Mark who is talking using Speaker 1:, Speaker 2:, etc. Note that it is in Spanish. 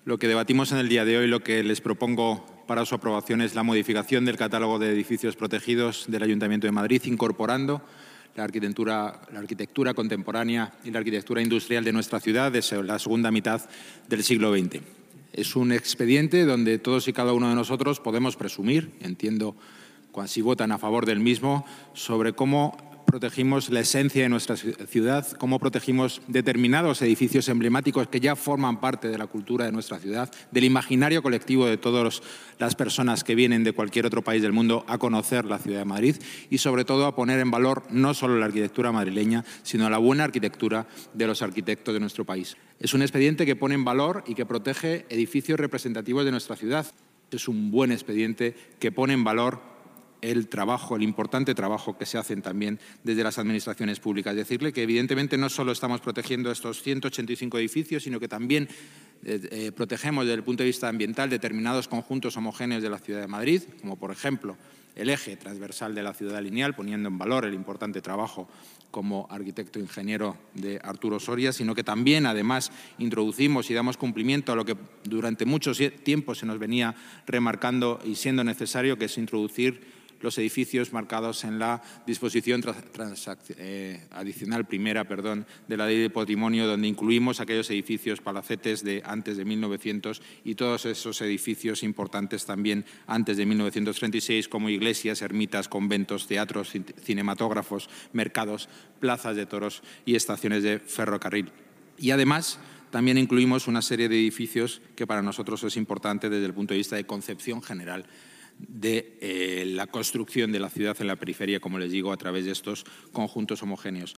Speaker 1: Lo que debatimos en el día de hoy, lo que les propongo para su aprobación es la modificación del catálogo de edificios protegidos del Ayuntamiento de Madrid, incorporando la arquitectura contemporánea y la arquitectura industrial de nuestra ciudad desde la segunda mitad del siglo XX. Es un expediente donde todos y cada uno de nosotros podemos presumir, entiendo si votan a favor del mismo, sobre cómo protegimos la esencia de nuestra ciudad, cómo protegimos determinados edificios emblemáticos que ya forman parte de la cultura de nuestra ciudad, del imaginario colectivo de todas las personas que vienen de cualquier otro país del mundo a conocer la ciudad de Madrid y, sobre todo, a poner en valor no solo la arquitectura madrileña, sino la buena arquitectura de los arquitectos de nuestro país. Es un expediente que pone en valor y que protege edificios representativos de nuestra ciudad. Es un buen expediente que pone en valor el importante trabajo que se hacen también desde las administraciones públicas. Decirle que, evidentemente, no solo estamos protegiendo estos 185 edificios, sino que también protegemos, desde el punto de vista ambiental, determinados conjuntos homogéneos de la ciudad de Madrid, como, por ejemplo, el eje transversal de la ciudad lineal, poniendo en valor el importante trabajo como arquitecto ingeniero de Arturo Soria, sino que también, además, introducimos y damos cumplimiento a lo que durante mucho tiempo se nos venía remarcando y siendo necesario, que es introducir los edificios marcados en la disposición adicional primera de la Ley de Patrimonio, donde incluimos aquellos edificios palacetes de antes de 1900 y todos esos edificios importantes también antes de 1936, como iglesias, ermitas, conventos, teatros, cinematógrafos, mercados, plazas de toros y estaciones de ferrocarril. Y, además, también incluimos una serie de edificios que para nosotros es importante desde el punto de vista de concepción general de la construcción de la ciudad en la periferia, como les digo, a través de estos conjuntos homogéneos.